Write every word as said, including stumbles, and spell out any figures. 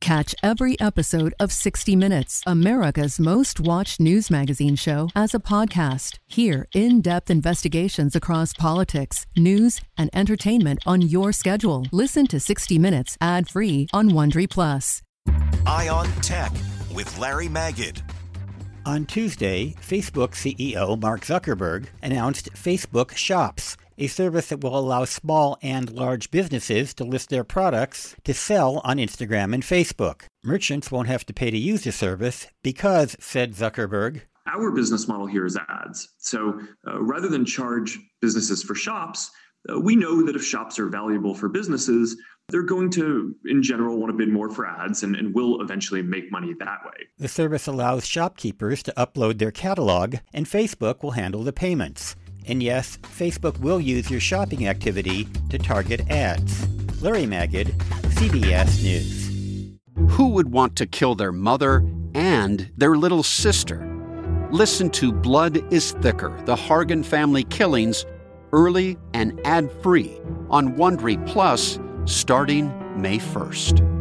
Catch every episode of sixty minutes, America's most watched news magazine show, as a podcast. Hear in-depth investigations across politics, news, and entertainment on your schedule. Listen to sixty minutes ad-free on Wondery Plus. Eye on Tech with Larry Magid. On Tuesday, Facebook C E O Mark Zuckerberg announced Facebook Shops, a service that will allow small and large businesses to list their products to sell on Instagram and Facebook. Merchants won't have to pay to use the service because, said Zuckerberg, our business model here is ads. So uh, rather than charge businesses for shops, uh, we know that if shops are valuable for businesses, they're going to, in general, want to bid more for ads and, and will eventually make money that way. The service allows shopkeepers to upload their catalog, and Facebook will handle the payments. And yes, Facebook will use your shopping activity to target ads. Larry Magid, C B S News. Who would want to kill their mother and their little sister? Listen to Blood is Thicker, the Hargan family killings, early and ad-free on Wondery Plus starting May first.